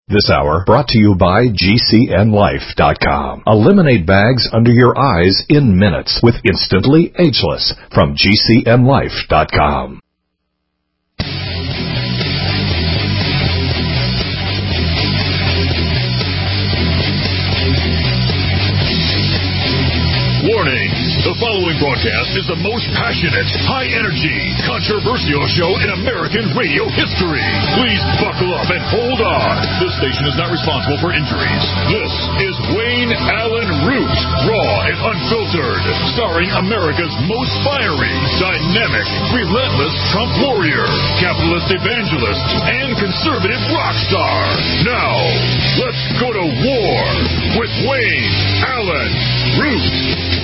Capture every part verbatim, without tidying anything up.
This hour brought to you by G C N Life dot com. Eliminate bags under your eyes in minutes with Instantly Ageless from G C N Life dot com. Warning! The following broadcast is the most passionate, high-energy, controversial show in American radio history. Please buckle up and hold on. This station is not responsible for injuries. This is Wayne Allen Root, raw and unfiltered, starring America's most fiery, dynamic, relentless Trump warrior, capitalist evangelist, and conservative rock star. Now, let's go to war with Wayne Allen Root.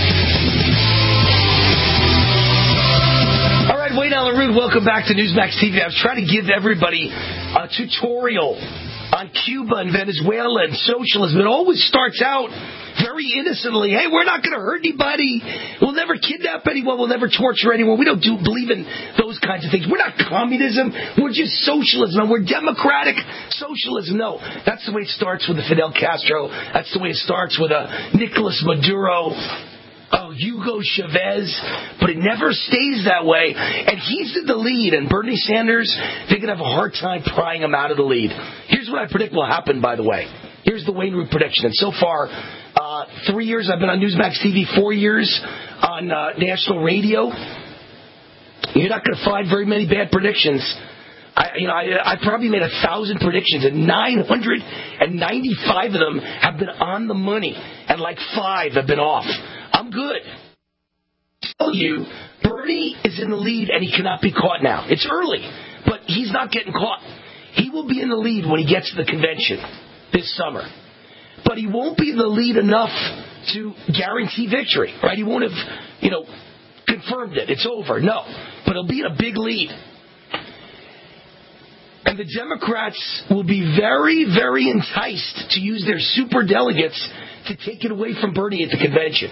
All right, Wayne Allen Root, welcome back to Newsmax T V. I was trying to give everybody a tutorial on Cuba and Venezuela and socialism. It always starts out very innocently. Hey, we're not going to hurt anybody. We'll never kidnap anyone. We'll never torture anyone. We don't do believe in those kinds of things. We're not communism. We're just socialism. And we're democratic socialism. No, that's the way it starts with a Fidel Castro. That's the way it starts with a Nicolas Maduro. Oh, Hugo Chavez, but it never stays that way. And he's in the lead, and Bernie Sanders, they're going to have a hard time prying him out of the lead. Here's what I predict will happen, by the way. Here's the Wayne Root prediction. And so far, uh, three years I've been on Newsmax T V, four years on uh, national radio. You're not going to find very many bad predictions. I, you know, I, I probably made a thousand predictions, and nine hundred ninety-five of them have been on the money, and like five have been off. I'm good. I tell you, Bernie is in the lead, and he cannot be caught now. It's early, but he's not getting caught. He will be in the lead when he gets to the convention this summer. But he won't be in the lead enough to guarantee victory, right? He won't have, you know, confirmed it. It's over. No. But he'll be in a big lead. And the Democrats will be very, very enticed to use their superdelegates to take it away from Bernie at the convention.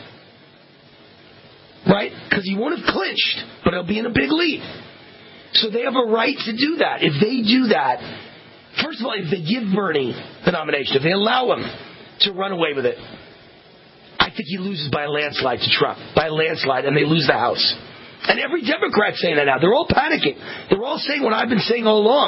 Right? Because he won't have clinched, but he'll be in a big lead. So they have a right to do that. If they do that, first of all, if they give Bernie the nomination, if they allow him to run away with it, I think he loses by a landslide to Trump, by a landslide, and they lose the House. And every Democrat's saying that now. They're all panicking. They're all saying what I've been saying all along.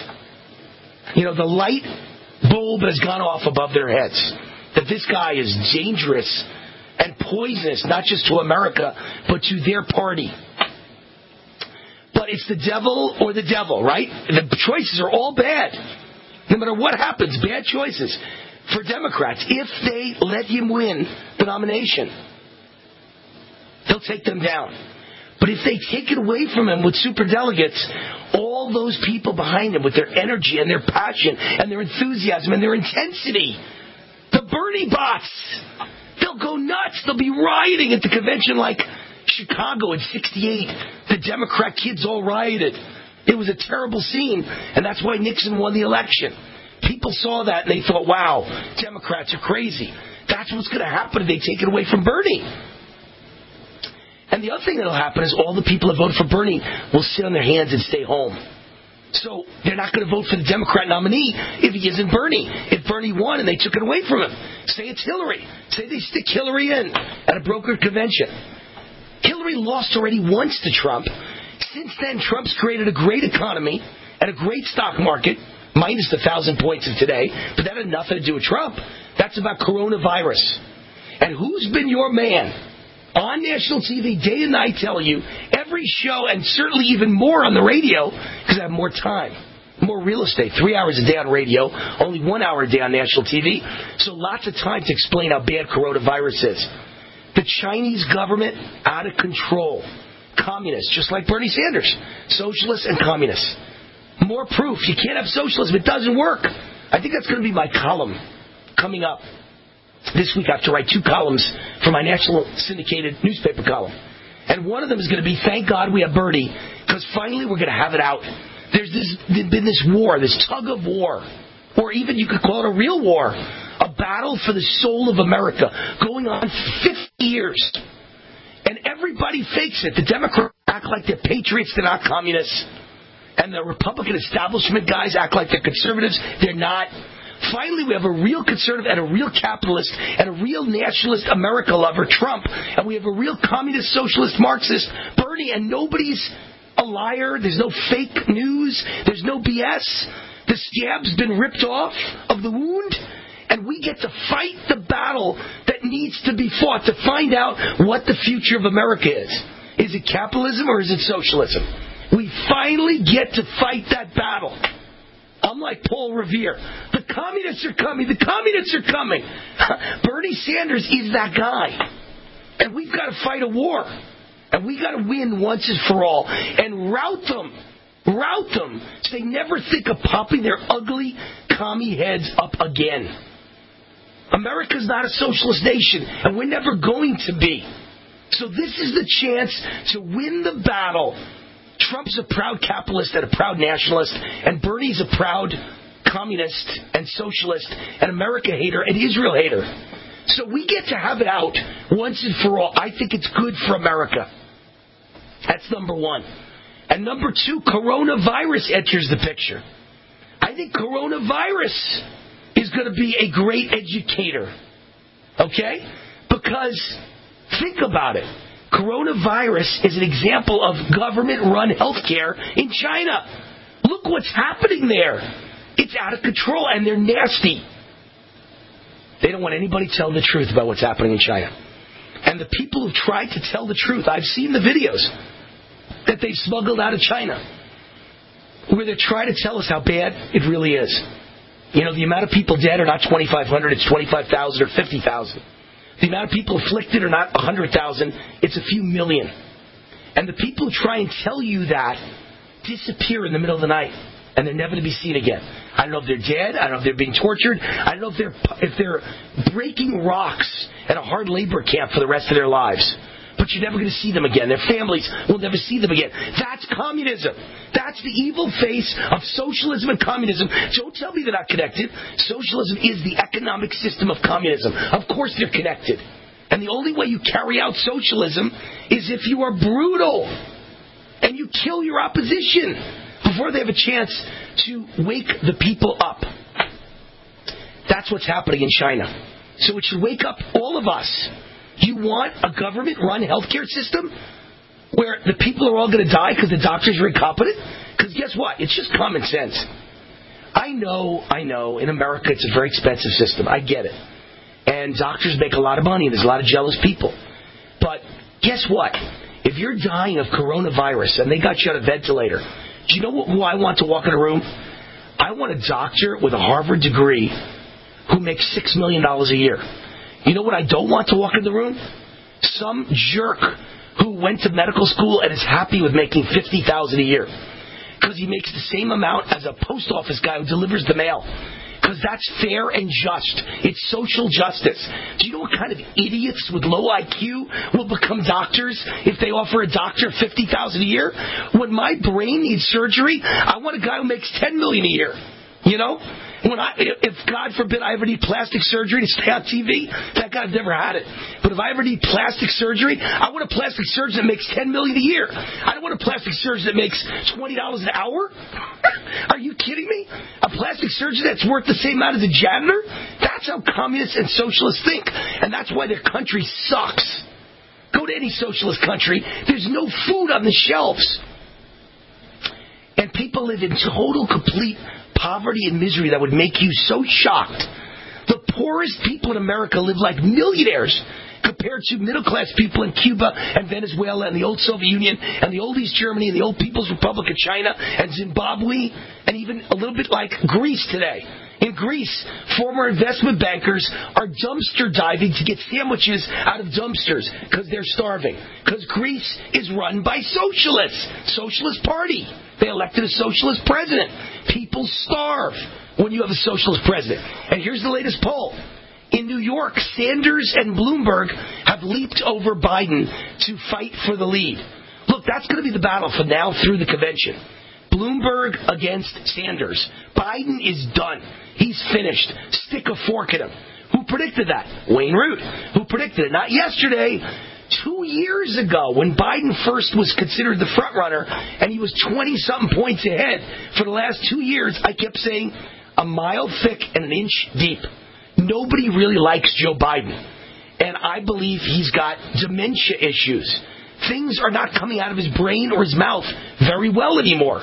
You know, the light bulb has gone off above their heads. That this guy is dangerous and poisonous, not just to America, but to their party. But it's the devil or the devil, right? The choices are all bad. No matter what happens, bad choices for Democrats. If they let him win the nomination, they'll take them down. But if they take it away from him with superdelegates, all those people behind him with their energy and their passion and their enthusiasm and their intensity, the Bernie bots, they'll go nuts. They'll be rioting at the convention like Chicago in sixty-eight. The Democrat kids all rioted. It was a terrible scene, and that's why Nixon won the election. People saw that, and they thought, wow, Democrats are crazy. That's what's going to happen if they take it away from Bernie. And the other thing that will happen is all the people that voted for Bernie will sit on their hands and stay home. So they're not going to vote for the Democrat nominee if he isn't Bernie. If Bernie won and they took it away from him, say it's Hillary. Say they stick Hillary in at a brokered convention. Hillary lost already once to Trump. Since then, Trump's created a great economy and a great stock market, minus the thousand points of today, but that had nothing to do with Trump. That's about coronavirus. And who's been your man? On national T V, day and night, telling you, every show, and certainly even more on the radio, because I have more time, more real estate, three hours a day on radio, only one hour a day on national T V, so lots of time to explain how bad coronavirus is. The Chinese government, out of control. Communists, just like Bernie Sanders. Socialists and communists. More proof. You can't have socialism. It doesn't work. I think that's going to be my column coming up. This week I have to write two columns for my national syndicated newspaper column. And one of them is going to be, thank God we have Bernie, because finally we're going to have it out. There's this, been this war, this tug of war, or even you could call it a real war, a battle for the soul of America, going on fifty years. And everybody fakes it. The Democrats act like they're patriots, they're not communists. And the Republican establishment guys act like they're conservatives. They're not. Finally, we have a real conservative and a real capitalist and a real nationalist America lover, Trump. And we have a real communist, socialist, Marxist, Bernie. And nobody's a liar. There's no fake news. There's no B S. The scab's been ripped off of the wound. And we get to fight the battle that needs to be fought to find out what the future of America is. Is it capitalism or is it socialism? We finally get to fight that battle. I'm like Paul Revere. The communists are coming. The communists are coming. Bernie Sanders is that guy. And we've got to fight a war. And we've got to win once and for all. And rout them. Rout them. So they never think of popping their ugly commie heads up again. America's not a socialist nation. And we're never going to be. So this is the chance to win the battle. Trump's a proud capitalist and a proud nationalist, and Bernie's a proud communist and socialist and America hater and Israel hater. So we get to have it out once and for all. I think it's good for America. That's number one. And number two, coronavirus enters the picture. I think coronavirus is going to be a great educator. Okay? Because think about it. Coronavirus is an example of government-run healthcare in China. Look what's happening there. It's out of control, and they're nasty. They don't want anybody telling the truth about what's happening in China. And the people who've tried to tell the truth, I've seen the videos that they've smuggled out of China, where they're trying to tell us how bad it really is. You know, the amount of people dead are not twenty-five hundred, it's twenty-five thousand or fifty thousand. The amount of people afflicted are not one hundred thousand, it's a few million. And the people who try and tell you that disappear in the middle of the night, and they're never to be seen again. I don't know if they're dead, I don't know if they're being tortured, I don't know if they're if they're breaking rocks at a hard labor camp for the rest of their lives. But you're never going to see them again. Their families will never see them again. That's communism. That's the evil face of socialism and communism. Don't tell me they're not connected. Socialism is the economic system of communism. Of course they're connected. And the only way you carry out socialism is if you are brutal and you kill your opposition before they have a chance to wake the people up. That's what's happening in China. So it should wake up all of us. You want a government-run healthcare system where the people are all going to die because the doctors are incompetent? Because guess what? It's just common sense. I know, I know, in America it's a very expensive system. I get it. And doctors make a lot of money and there's a lot of jealous people. But guess what? If you're dying of coronavirus and they got you on a ventilator, do you know what, who I want to walk in a room? I want a doctor with a Harvard degree who makes six million dollars a year. You know what I don't want to walk in the room? Some jerk who went to medical school and is happy with making fifty thousand dollars a year. Because he makes the same amount as a post office guy who delivers the mail. Because that's fair and just. It's social justice. Do you know what kind of idiots with low I Q will become doctors if they offer a doctor fifty thousand dollars a year? When my brain needs surgery, I want a guy who makes ten million dollars a year. You know? When I, if, God forbid, I ever need plastic surgery to stay on T V, thank God I've never had it. But if I ever need plastic surgery, I want a plastic surgeon that makes ten million dollars a year. I don't want a plastic surgeon that makes twenty dollars an hour. Are you kidding me? A plastic surgeon that's worth the same amount as a janitor? That's how communists and socialists think. And that's why their country sucks. Go to any socialist country, there's no food on the shelves. And people live in total, complete poverty and misery that would make you so shocked. The poorest people in America live like millionaires compared to middle-class people in Cuba and Venezuela and the old Soviet Union and the old East Germany and the old People's Republic of China and Zimbabwe and even a little bit like Greece today. In Greece, former investment bankers are dumpster diving to get sandwiches out of dumpsters because they're starving. Because Greece is run by socialists. Socialist party. They elected a socialist president. People starve when you have a socialist president. And here's the latest poll. In New York, Sanders and Bloomberg have leaped over Biden to fight for the lead. Look, that's going to be the battle from now through the convention. Bloomberg against Sanders. Biden is done. He's finished. Stick a fork in him. Who predicted that? Wayne Root. Who predicted it? Not yesterday. Two years ago, when Biden first was considered the front runner, and he was twenty-something points ahead, for the last two years, I kept saying a mile thick and an inch deep. Nobody really likes Joe Biden. And I believe he's got dementia issues. Things are not coming out of his brain or his mouth very well anymore.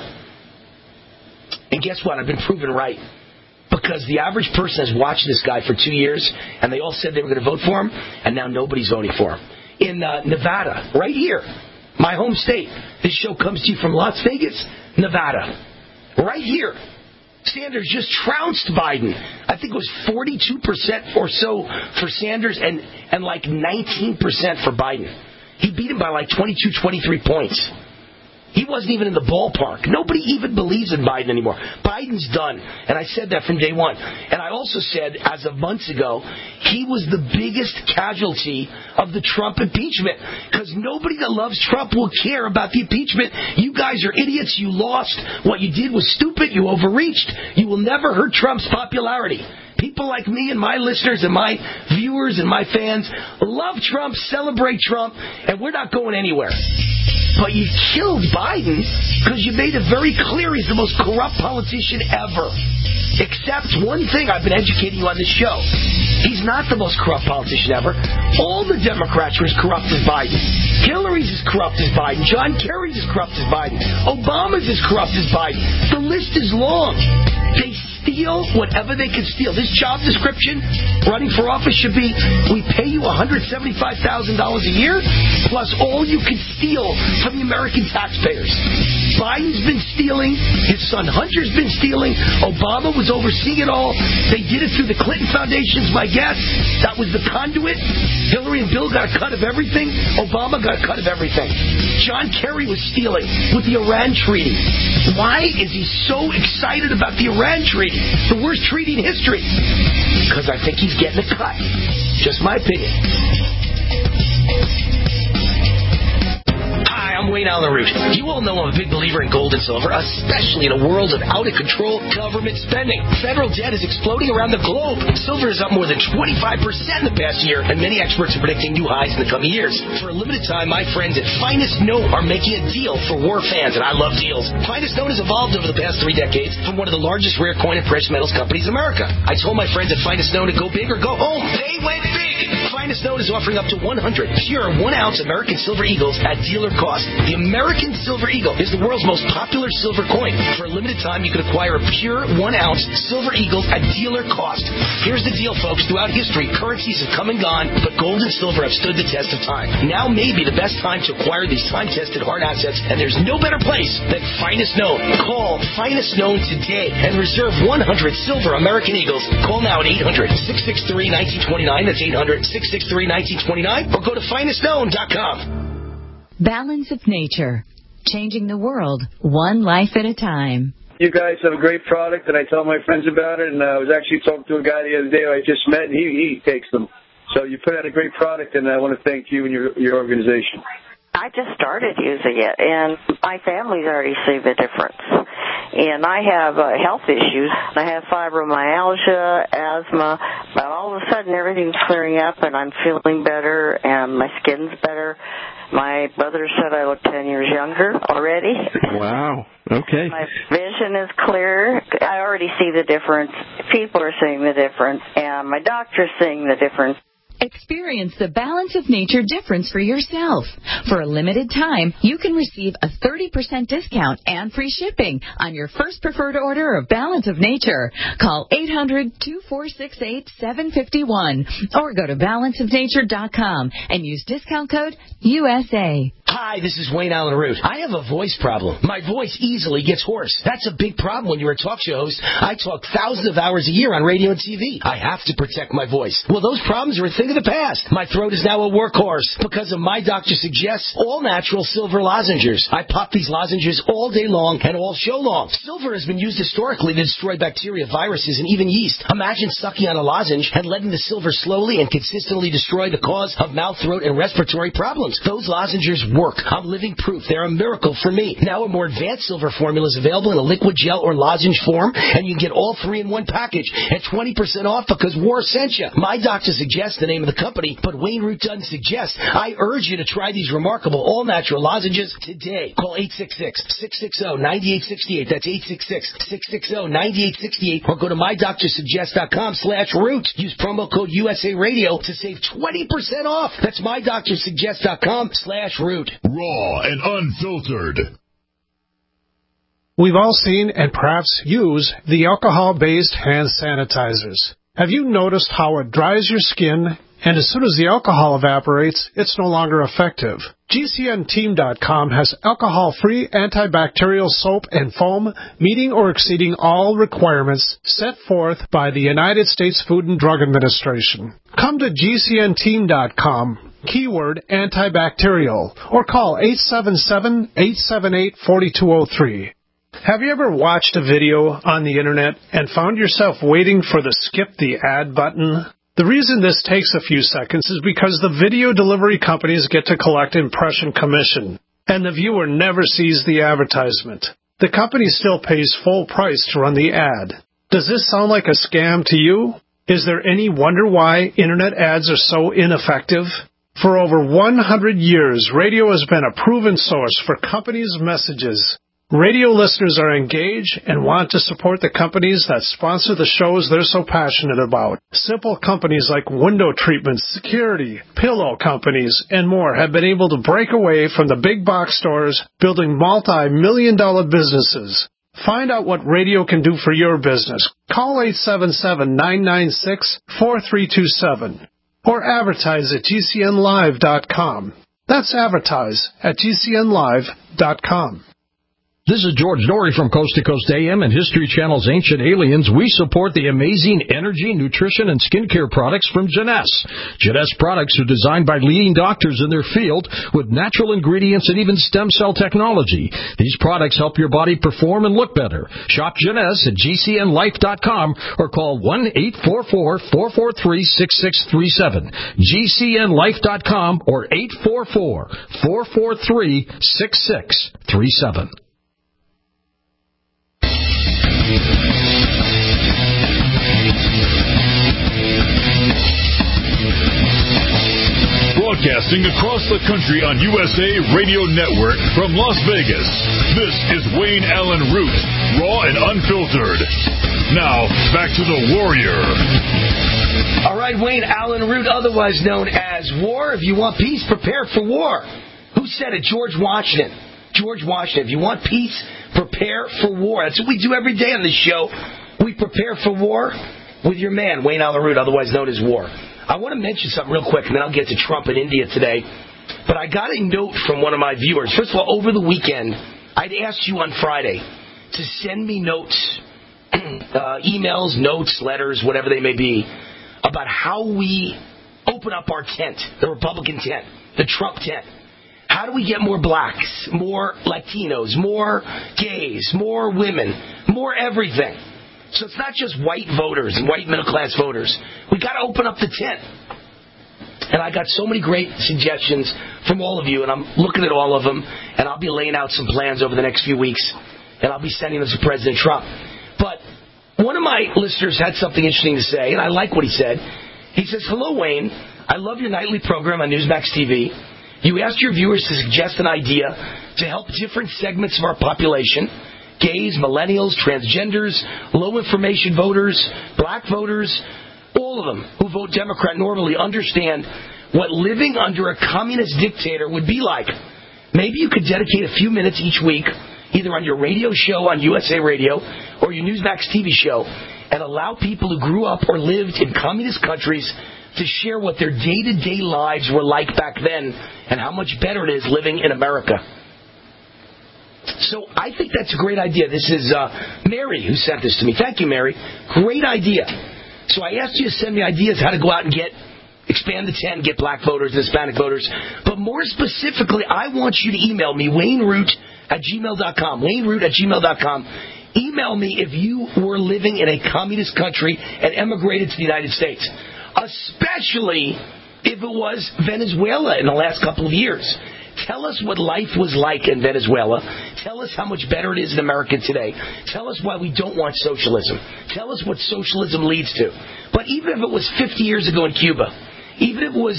And guess what? I've been proven right. Because the average person has watched this guy for two years, and they all said they were going to vote for him, and now nobody's voting for him. In uh, Nevada, right here, my home state. This show comes to you from Las Vegas, Nevada. Right here. Sanders just trounced Biden. I think it was forty-two percent or so for Sanders and, and like nineteen percent for Biden. He beat him by like twenty-two, twenty-three points. He wasn't even in the ballpark. Nobody even believes in Biden anymore. Biden's done. And I said that from day one. And I also said, as of months ago, he was the biggest casualty of the Trump impeachment. Because nobody that loves Trump will care about the impeachment. You guys are idiots. You lost. What you did was stupid. You overreached. You will never hurt Trump's popularity. People like me and my listeners and my viewers and my fans love Trump, celebrate Trump, and we're not going anywhere. But you killed Biden because you made it very clear he's the most corrupt politician ever. Except one thing I've been educating you on this show. He's not the most corrupt politician ever. All the Democrats are as corrupt as Biden. Hillary's as corrupt as Biden. John Kerry's as corrupt as Biden. Obama's as corrupt as Biden. The list is long. They steal whatever they can steal. This job description, running for office, should be, we pay you one hundred seventy-five thousand dollars a year, plus all you can steal from the American taxpayers. Biden's been stealing. His son Hunter's been stealing. Obama was overseeing it all. They did it through the Clinton Foundation's my guess. That was the conduit. Hillary and Bill got a cut of everything. Obama got a cut of everything. John Kerry was stealing with the Iran treaty. Why is he so excited about the Iran treaty? The worst treaty in history. Because I think he's getting a cut. Just my opinion. Hi, I'm Wayne Allen Root. You all know I'm a big believer in gold and silver, especially in a world of out-of-control government spending. Federal debt is exploding around the globe. Silver is up more than twenty-five percent in the past year, and many experts are predicting new highs in the coming years. For a limited time, my friends at Finest Note are making a deal for war fans, and I love deals. Finest Note has evolved over the past three decades from one of the largest rare coin and precious metals companies in America. I told my friends at Finest Note to go big or go home. They went big! Finest Note is offering up to one hundred pure one-ounce American Silver Eagles at dealer cost. The American Silver Eagle is the world's most popular silver coin. For a limited time, you can acquire a pure one-ounce Silver Eagle at dealer cost. Here's the deal, folks. Throughout history, currencies have come and gone, but gold and silver have stood the test of time. Now may be the best time to acquire these time-tested hard assets, and there's no better place than Finest Known. Call Finest Known today and reserve one hundred silver American Eagles. Call now at eight hundred, six six three, one nine two nine. That's eight hundred, six six three, one nine two nine. Or go to finest known dot com. Balance of Nature, changing the world one life at a time. You guys have a great product, and I tell my friends about it, and I was actually talking to a guy the other day who I just met, and he, he takes them. So you put out a great product, and I want to thank you and your, your organization. I just started using it, and my family's already seen the difference. And I have uh, health issues. I have fibromyalgia, asthma, but all of a sudden everything's clearing up, and I'm feeling better, and my skin's better. My brother said I look ten years younger already. Wow. Okay. My vision is clear. I already see the difference. People are seeing the difference, and my doctor's seeing the difference. Experience the Balance of Nature difference for yourself. For a limited time, you can receive a thirty percent discount and free shipping on your first preferred order of Balance of Nature. Call eight hundred, two four six eight, seven five one or go to balance of nature dot com and use discount code U S A. Hi, this is Wayne Allen Root. I have a voice problem. My voice easily gets hoarse. That's a big problem when you're a talk show host. I talk thousands of hours a year on radio and T V. I have to protect my voice. Well, those problems are a thing of the past. My throat is now a workhorse because of my doctor suggests all-natural silver lozenges. I pop these lozenges all day long and all show long. Silver has been used historically to destroy bacteria, viruses, and even yeast. Imagine sucking on a lozenge and letting the silver slowly and consistently destroy the cause of mouth, throat, and respiratory problems. Those lozenges work. I'm living proof. They're a miracle for me. Now a more advanced silver formula is available in a liquid gel or lozenge form, and you can get all three in one package at twenty percent off because War sent you. My doctor suggests the name of the company, but Wayne Root doesn't suggest. I urge you to try these remarkable all-natural lozenges today. Call eight six six, six six zero, nine eight six eight. That's eight six six, six six zero, nine eight six eight. Or go to my doctor suggest dot com slash root. Use promo code U S A Radio to save twenty percent off. That's my doctor suggest dot com slash root. Raw and unfiltered. We've all seen and perhaps use the alcohol-based hand sanitizers. Have you noticed how it dries your skin, and as soon as the alcohol evaporates, it's no longer effective? G C N team dot com has alcohol-free antibacterial soap and foam meeting or exceeding all requirements set forth by the United States Food and Drug Administration. Come to G C N team dot com, keyword antibacterial, or call eight seven seven, eight seven eight, four two zero three. Have you ever watched a video on the internet and found yourself waiting for the skip the ad button? The reason this takes a few seconds is because the video delivery companies get to collect impression commission, and the viewer never sees the advertisement. The company still pays full price to run the ad. Does this sound like a scam to you? Is there any wonder why internet ads are so ineffective? For over one hundred years, radio has been a proven source for companies' messages. Radio listeners are engaged and want to support the companies that sponsor the shows they're so passionate about. Simple companies like window treatments, security, pillow companies, and more have been able to break away from the big box stores, building multi-million dollar businesses. Find out what radio can do for your business. Call eight seven seven, nine nine six, four three two seven or advertise at G C N live dot com. That's advertise at G C N live dot com. This is George Norrie from Coast to Coast A M and History Channel's Ancient Aliens. We support the amazing energy, nutrition, and skincare products from Jeunesse. Jeunesse products are designed by leading doctors in their field with natural ingredients and even stem cell technology. These products help your body perform and look better. Shop Jeunesse at G C N life dot com or call one eight four four, four four three, six six three seven. G C N life dot com or eight four four, four four three, six six three seven. Broadcasting across the country on U S A Radio Network from Las Vegas, this is Wayne Allen Root, raw and unfiltered. Now, back to the Warrior. All right, Wayne Allen Root, otherwise known as War. If you want peace, prepare for war. Who said it? George Washington. George Washington. If you want peace, prepare for war. That's what we do every day on this show. We prepare for war with your man, Wayne Allen Root, otherwise known as War. I want to mention something real quick, and then I'll get to Trump in India today. But I got a note from one of my viewers. First of all, over the weekend, I'd asked you on Friday to send me notes, uh, emails, notes, letters, whatever they may be, about how we open up our tent, the Republican tent, the Trump tent. How do we get more blacks, more Latinos, more gays, more women, more everything? So it's not just white voters and white middle-class voters. We got to open up the tent. And I got so many great suggestions from all of you, and I'm looking at all of them, and I'll be laying out some plans over the next few weeks, and I'll be sending them to President Trump. But one of my listeners had something interesting to say, and I like what he said. He says, "Hello, Wayne. I love your nightly program on Newsmax T V. You asked your viewers to suggest an idea to help different segments of our population, gays, millennials, transgenders, low-information voters, black voters, all of them who vote Democrat normally understand what living under a communist dictator would be like. Maybe you could dedicate a few minutes each week, either on your radio show on U S A Radio or your Newsmax T V show, and allow people who grew up or lived in communist countries to share what their day-to-day lives were like back then and how much better it is living in America." So I think that's a great idea. This is uh, Mary who sent this to me. Thank you, Mary. Great idea. So I asked you to send me ideas how to go out and get, expand the tent and get black voters and Hispanic voters. But more specifically, I want you to email me, Wayne Root at gmail dot com. Wayne Root at gmail dot com. Email me if you were living in a communist country and emigrated to the United States, especially if it was Venezuela in the last couple of years. Tell us what life was like in Venezuela. Tell us how much better it is in America today. Tell us why we don't want socialism. Tell us what socialism leads to. But even if it was fifty years ago in Cuba, even if it was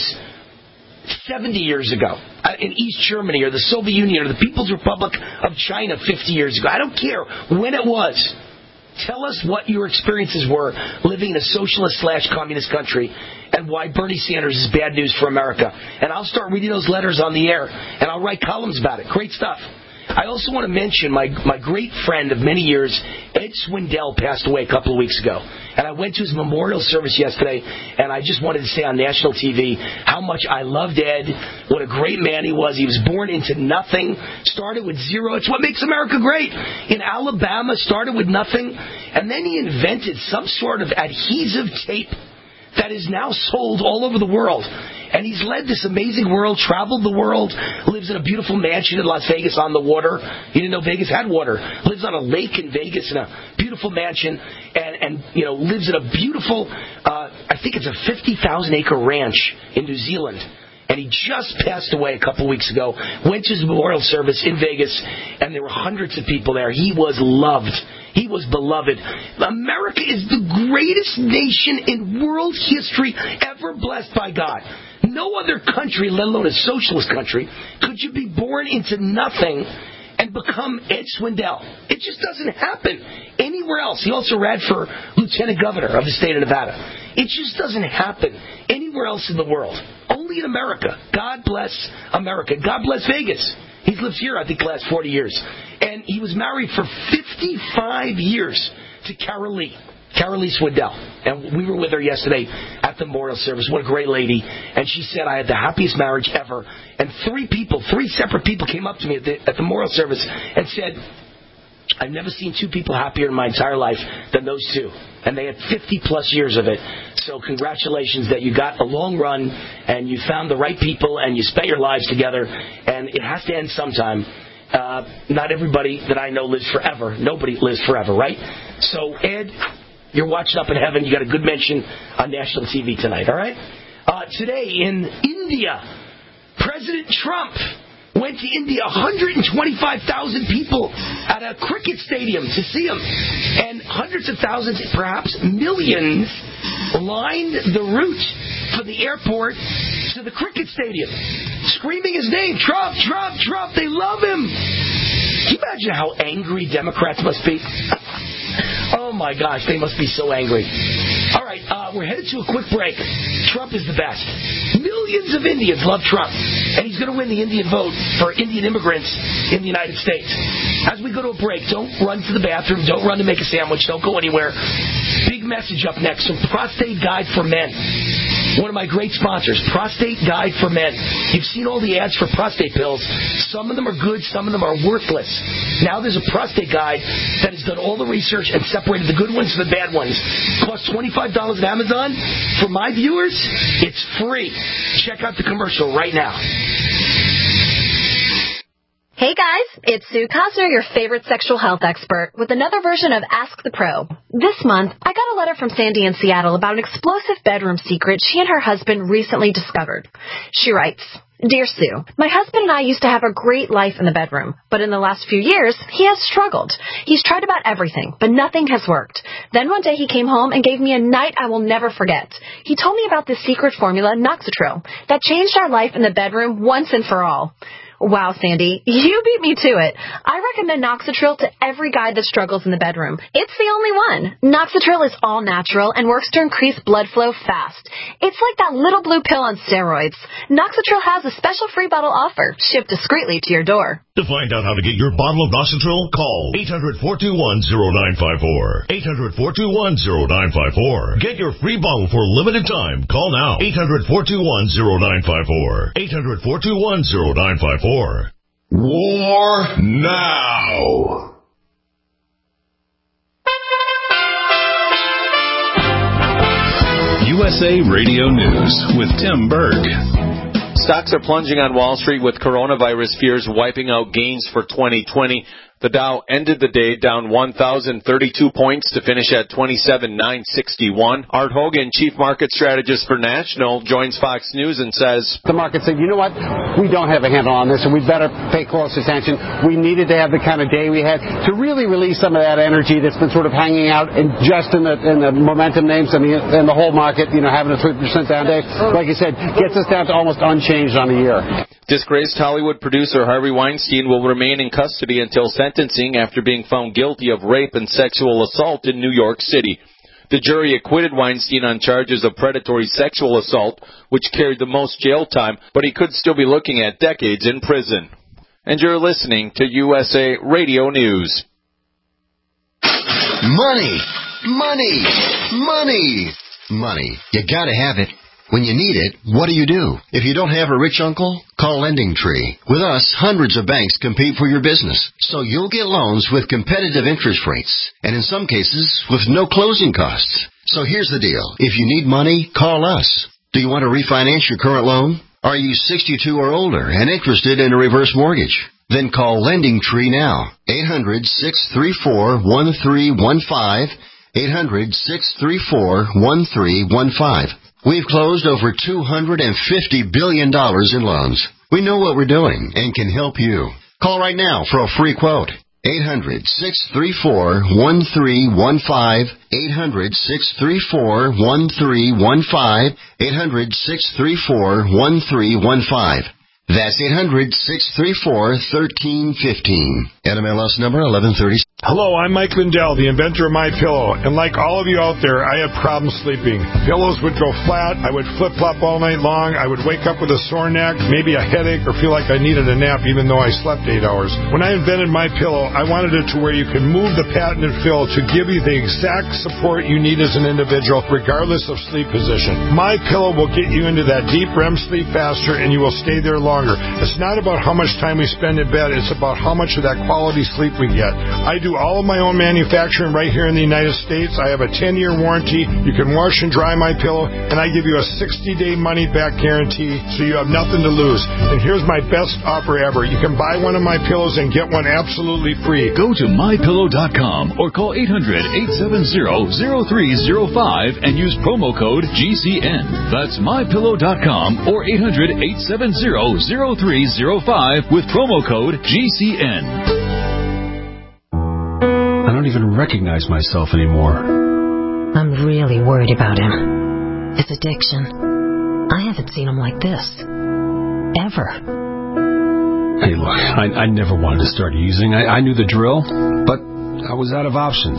seventy years ago in East Germany or the Soviet Union or the People's Republic of China fifty years ago, I don't care when it was. Tell us what your experiences were living in a socialist slash communist country and why Bernie Sanders is bad news for America. And I'll start reading those letters on the air, and I'll write columns about it. Great stuff. I also want to mention my, my great friend of many years, Ed Swindell, passed away a couple of weeks ago. And I went to his memorial service yesterday, and I just wanted to say on national T V how much I loved Ed, what a great man he was. He was born into nothing, started with zero. It's what makes America great. In Alabama, started with nothing, and then he invented some sort of adhesive tape that is now sold all over the world. And he's led this amazing world, traveled the world, lives in a beautiful mansion in Las Vegas on the water. He didn't know Vegas had water. Lives on a lake in Vegas in a beautiful mansion, and, and you know, lives in a beautiful, uh, I think it's a fifty thousand acre ranch in New Zealand. And he just passed away a couple weeks ago. Went to his memorial service in Vegas, and there were hundreds of people there. He was loved. He was beloved. America is the greatest nation in world history ever blessed by God. No other country, let alone a socialist country, could you be born into nothing and become Ed Swindell. It just doesn't happen anywhere else. He also ran for lieutenant governor of the state of Nevada. It just doesn't happen anywhere else in the world. Only in America. God bless America. God bless Vegas. He's lived here, I think, the last forty years. And he was married for fifty-five years to Carol Lee. Carol Lee Swindell. And we were with her yesterday at the memorial service. What a great lady. And she said, I had the happiest marriage ever. And three people, three separate people came up to me at the, at the memorial service and said, I've never seen two people happier in my entire life than those two. And they had fifty plus years of it. So congratulations that you got a long run and you found the right people and you spent your lives together. And it has to end sometime. Uh, not everybody that I know lives forever. Nobody lives forever, right? So, Ed, you're watching up in heaven. You got a good mention on national T V tonight, all right? Uh, today in India, President Trump went to India, one hundred twenty-five thousand people at a cricket stadium to see him. And hundreds of thousands, perhaps millions, lined the route for the airport to the cricket stadium, screaming his name, Trump, Trump, Trump. They love him. Can you imagine how angry Democrats must be? Oh, my gosh, they must be so angry. All right, uh, we're headed to a quick break. Trump is the best. Millions of Indians love Trump, and he's going to win the Indian vote for Indian immigrants in the United States. As we go to a break, don't run to the bathroom. Don't run to make a sandwich. Don't go anywhere. Big message up next from Prostate Guide for Men. One of my great sponsors, Prostate Guide for Men. You've seen all the ads for prostate pills. Some of them are good. Some of them are worthless. Now there's a prostate guide that has done all the research and separated the good ones from the bad ones. Costs twenty-five dollars at Amazon. For my viewers, it's free. Check out the commercial right now. Hey guys, it's Sue Cosner, your favorite sexual health expert, with another version of Ask the Pro. This month, I got a letter from Sandy in Seattle about an explosive bedroom secret she and her husband recently discovered. She writes, Dear Sue, my husband and I used to have a great life in the bedroom, but in the last few years, he has struggled. He's tried about everything, but nothing has worked. Then one day he came home and gave me a night I will never forget. He told me about this secret formula, Noxatril, that changed our life in the bedroom once and for all. Wow, Sandy, you beat me to it. I recommend Noxatril to every guy that struggles in the bedroom. It's the only one. Noxatril is all natural and works to increase blood flow fast. It's like that little blue pill on steroids. Noxatril has a special free bottle offer, shipped discreetly to your door. To find out how to get your bottle of Noxatril, call eight hundred, four two one, zero nine five four. eight hundred, four two one, zero nine five four. Get your free bottle for a limited time. Call now. eight hundred, four two one, zero nine five four. eight hundred, four two one, zero nine five four. War now. U S A Radio News with Tim Berg. Stocks are plunging on Wall Street with coronavirus fears wiping out gains for twenty twenty. The Dow ended the day down one thousand thirty-two points to finish at twenty-seven thousand nine hundred sixty-one. Art Hogan, chief market strategist for National, joins Fox News and says, The market said, you know what, we don't have a handle on this, and we better pay close attention. We needed to have the kind of day we had to really release some of that energy that's been sort of hanging out and just in the in the momentum names and the, in the whole market, you know, having a three percent down day, like you said, gets us down to almost unchanged on the year. Disgraced Hollywood producer Harvey Weinstein will remain in custody until sentencing after being found guilty of rape and sexual assault in New York City. The jury acquitted Weinstein on charges of predatory sexual assault, which carried the most jail time, but he could still be looking at decades in prison. And you're listening to U S A Radio News. Money! Money! Money! Money. You gotta have it. When you need it, what do you do? If you don't have a rich uncle, call Lending Tree. With us, hundreds of banks compete for your business, so you'll get loans with competitive interest rates, and in some cases, with no closing costs. So here's the deal. If you need money, call us. Do you want to refinance your current loan? Are you sixty-two or older and interested in a reverse mortgage? Then call Lending Tree now. eight hundred, six three four, one three one five. eight hundred, six three four, one three one five. We've closed over two hundred fifty billion dollars in loans. We know what we're doing and can help you. Call right now for a free quote. eight hundred, six three four, one three one five. eight hundred, six three four, one three one five. eight hundred, six three four, one three one five. That's eight hundred, six three four, one three one five. N M L S number eleven thirty. Hello, I'm Mike Lindell, the inventor of MyPillow, and like all of you out there, I had problems sleeping. Pillows would go flat, I would flip-flop all night long, I would wake up with a sore neck, maybe a headache, or feel like I needed a nap even though I slept eight hours. When I invented MyPillow, I wanted it to where you can move the patented fill to give you the exact support you need as an individual, regardless of sleep position. MyPillow will get you into that deep R E M sleep faster, and you will stay there longer. It's not about how much time we spend in bed, it's about how much of that quality sleep we get. I do all of my own manufacturing right here in the United States. I have a ten-year warranty. You can wash and dry my pillow, and I give you a sixty-day money-back guarantee, so you have nothing to lose. And here's my best offer ever. You can buy one of my pillows and get one absolutely free. Go to my pillow dot com or call eight hundred, eight seven zero, zero three zero five and use promo code G C N. That's my pillow dot com or eight hundred, eight seven zero, zero three zero five with promo code G C N. I don't even recognize myself anymore. I'm really worried about him. His addiction. I haven't seen him like this. Ever. Hey, look, I, I never wanted to start using. I, I knew the drill, but I was out of options.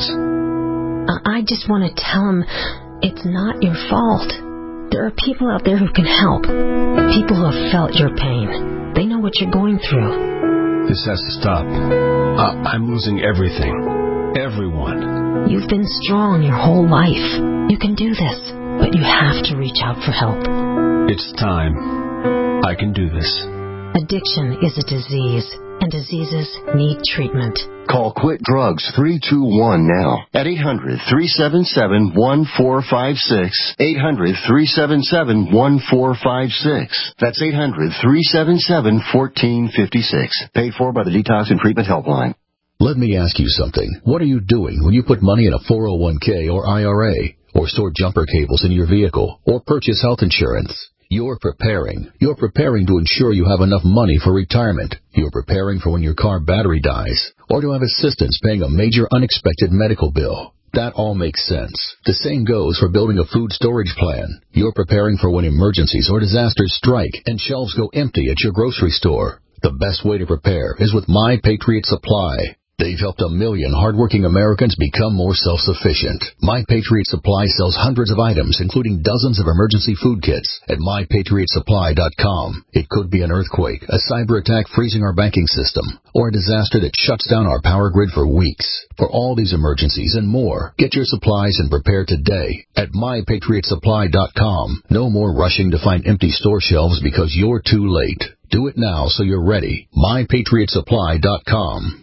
I just want to tell him it's not your fault. There are people out there who can help. People who have felt your pain. They know what you're going through. This has to stop. Uh, I'm losing everything. Everyone. You've been strong your whole life. You can do this, but you have to reach out for help. It's time. I can do this. Addiction is a disease, and diseases need treatment. Call Quit Drugs three two one now at eight hundred, three seven seven, one four five six. eight hundred, three seven seven, one four five six. That's eight hundred, three seven seven, one four five six. Paid for by the Detox and Treatment Helpline. Let me ask you something. What are you doing when you put money in a four oh one k or I R A, or store jumper cables in your vehicle, or purchase health insurance? You're preparing. You're preparing to ensure you have enough money for retirement. You're preparing for when your car battery dies, or to have assistance paying a major unexpected medical bill. That all makes sense. The same goes for building a food storage plan. You're preparing for when emergencies or disasters strike and shelves go empty at your grocery store. The best way to prepare is with My Patriot Supply. They've helped a million hardworking Americans become more self-sufficient. My Patriot Supply sells hundreds of items, including dozens of emergency food kits, at my patriot supply dot com. It could be an earthquake, a cyber attack freezing our banking system, or a disaster that shuts down our power grid for weeks. For all these emergencies and more, get your supplies and prepare today at my patriot supply dot com. No more rushing to find empty store shelves because you're too late. Do it now so you're ready. my patriot supply dot com.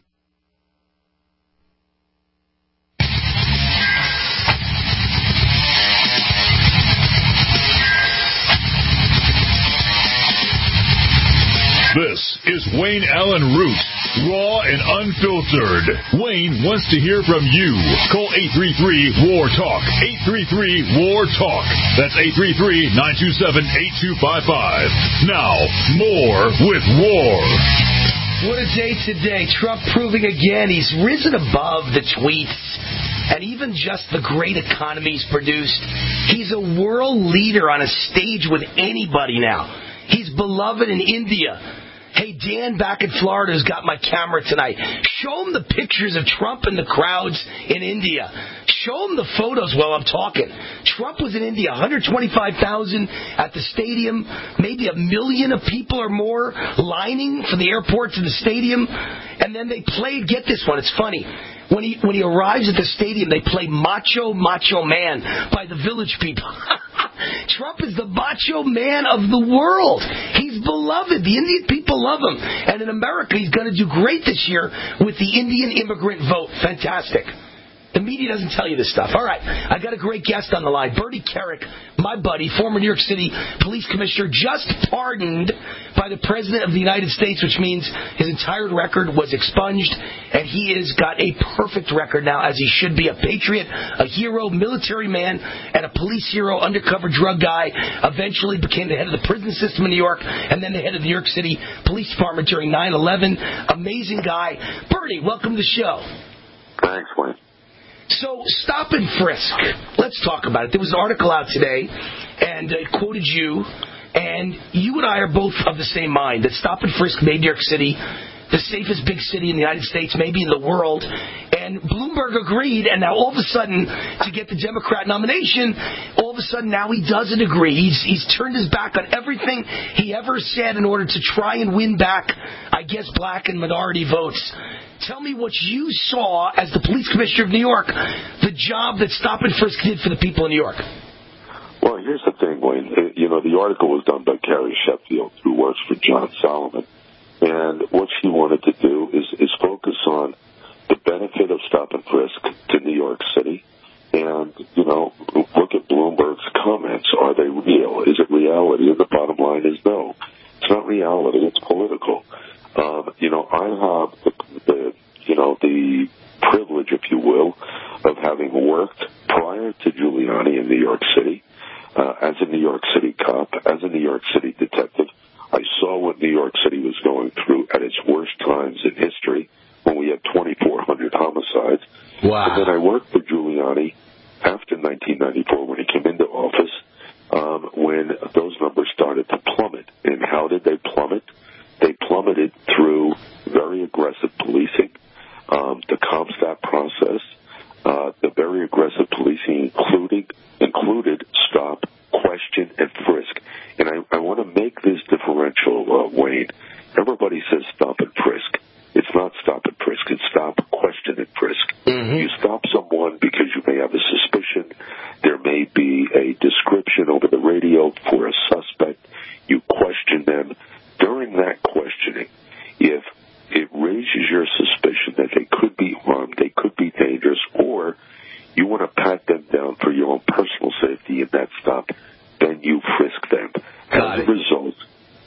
This is Wayne Allen Root, raw and unfiltered. Wayne wants to hear from you. Call eight three three, W A R, TALK. eight three three, W A R, TALK. That's eight three three, nine two seven, eight two five five. Now, more with War. What a day today. Trump proving again he's risen above the tweets and even just the great economy he's produced. He's a world leader on a stage with anybody now. He's beloved in India. Hey, Dan back in Florida has got my camera tonight. Show him the pictures of Trump and the crowds in India. Show him the photos while I'm talking. Trump was in India, one hundred twenty-five thousand at the stadium, maybe a million of people or more lining for the airport to the stadium. And then they played, get this one, it's funny. When he when he arrives at the stadium, they play Macho, Macho Man by the Village People. Trump is the macho man of the world. He's beloved. The Indian people love him. And in America, he's going to do great this year with the Indian immigrant vote. Fantastic. The media doesn't tell you this stuff. All right, I got a great guest on the line. Bernie Kerik, my buddy, former New York City police commissioner, just pardoned by the President of the United States, which means his entire record was expunged, and he has got a perfect record now, as he should be, a patriot, a hero, military man, and a police hero, undercover drug guy, eventually became the head of the prison system in New York, and then the head of the New York City Police Department during nine eleven. Amazing guy. Bernie, welcome to the show. Thanks, Wayne. So, stop and frisk. Let's talk about it. There was an article out today, and it quoted you, and you and I are both of the same mind, that stop and frisk made New York City the safest big city in the United States, maybe in the world, and Bloomberg agreed, and now all of a sudden, to get the Democrat nomination, all of a sudden now he doesn't agree. He's, he's turned his back on everything he ever said in order to try and win back, I guess, black and minority votes. Tell me what you saw as the police commissioner of New York, the job that Stop and Frisk did for the people in New York. Well, here's the thing, Wayne. You know, the article was done by Carrie Sheffield, who works for John Solomon. And what she wanted to do is, is focus on the benefit of Stop and Frisk to New York City. And, you know, look at Bloomberg's comments. Are they real? Is it reality? And the bottom line is no. It's not reality. It's political. Um, you know, I have the, the, you know, the privilege, if you will, of having worked prior to Giuliani in New York City, uh, as a New York City cop, as a New York City detective. I saw what New York City was going through at its worst times in history, when we had twenty-four hundred homicides. Wow. And then I worked for Giuliani after nineteen ninety-four when he came into office, um, when those numbers started to plummet. And how did they plummet? They plummeted through very aggressive policing, um, the CompStat process, uh, the very aggressive policing including, included stop, question, and frisk. And I, I want to make this differential, uh, Wayne. Everybody says stop and frisk. It's not stop and frisk. It's stop, question, and frisk. Mm-hmm. You stop someone because you may have a suspicion. There may be a description over the radio for a suspect. You question them. During that questioning, if it raises your suspicion that they could be armed, they could be dangerous, or you want to pat them down for your own personal safety in that stop, then you frisk them. As a result,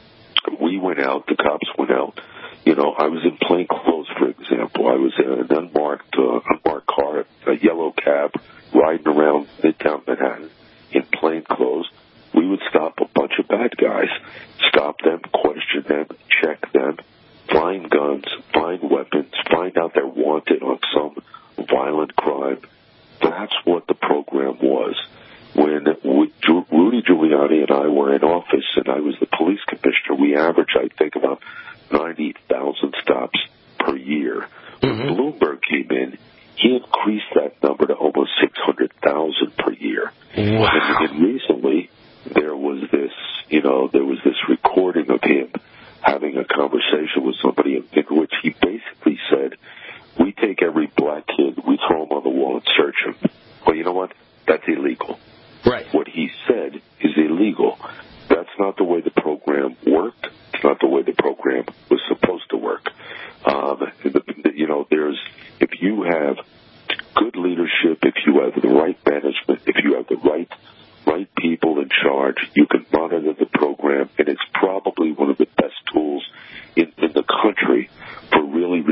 we went out, the cops went out. You know, I was in plain clothes, for example. I was in an unmarked, uh, unmarked car, a yellow cab, riding around Midtown Manhattan in plain clothes. We would stop a bunch of bad guys, stop them, question them, check them, find guns, find weapons, find out they're wanted on some violent crime. That's what the program was. When we, Rudy Giuliani and I were in office and I was the police commissioner, we averaged, I think, about ninety thousand stops per year. When mm-hmm. Bloomberg came in, he increased that number to almost six hundred thousand per year. Wow. And, and recently, there was this, you know, there was this recording of him having a conversation with somebody in which he basically said, we take every black kid, we throw him on the wall and search him. Well, you know what? That's illegal. Right. What he said is illegal. That's not the way the program worked. It's not the way the program was supposed to work. Um, the, the, you know, there's, if you have good leadership, if you have the right management, if you have the right right people in charge, you can monitor the program, and it's probably one of the best tools in, in the country for really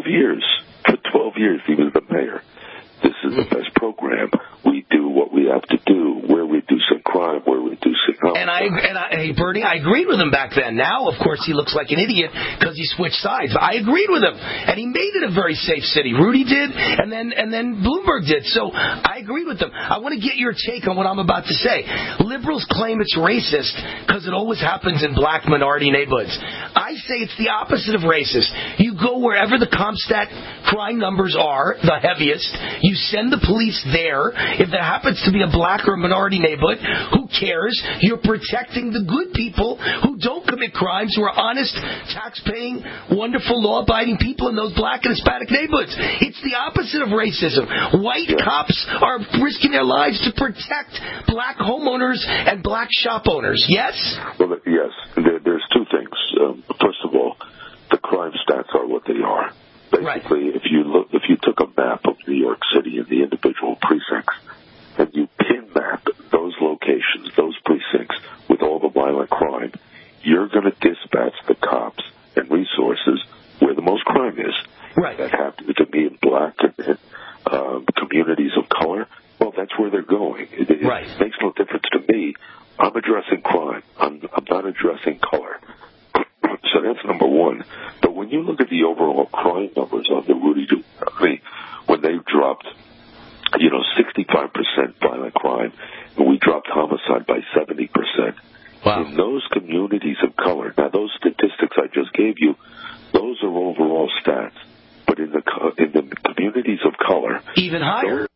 years. For twelve years, he was the mayor. This is the best program. We do what we have to do. We're reducing crime. We're reducing homicide. And I, and I, hey, Bernie, I agreed with him back then. Now, of course, he looks like an idiot because he switched sides. I agreed with him, and he made it a very safe city. Rudy did, and then and then Bloomberg did. So I agreed with them. I want to get your take on what I'm about to say. Liberals claim it's racist because it always happens in black minority neighborhoods. I say it's the opposite of racist. You go wherever the CompStat crime numbers are, the heaviest. You send the police there. If there happens to be a black or a minority neighborhood, who cares? You're protecting the good people who don't commit crimes, who are honest, tax-paying, wonderful, law-abiding people in those black and Hispanic neighborhoods. It's the opposite of racism. White yeah. cops are risking their lives to protect black homeowners and black shop owners. Yes? Well, yes. There, there's two things. Um, first of all, the crime stats are what they are. Basically, right. if you look, if you took a map of New York City and the individual precincts, and you pin map those locations, those precincts, with all the violent crime, you're going to dispatch the cops and resources where the most crime is. Right. That happens to be in black and, and um, communities of color. Well, that's where they're going. It, it right. makes no difference to me. I'm addressing crime. I'm, I'm not addressing color. So that's number one. But when you look at the overall crime numbers on the Rudy Giuliani, when they dropped, you know, sixty-five percent violent crime, and we dropped homicide by seventy percent. Wow. In those communities of color, now those statistics I just gave you, those are overall stats. But in the in the communities of color, even higher.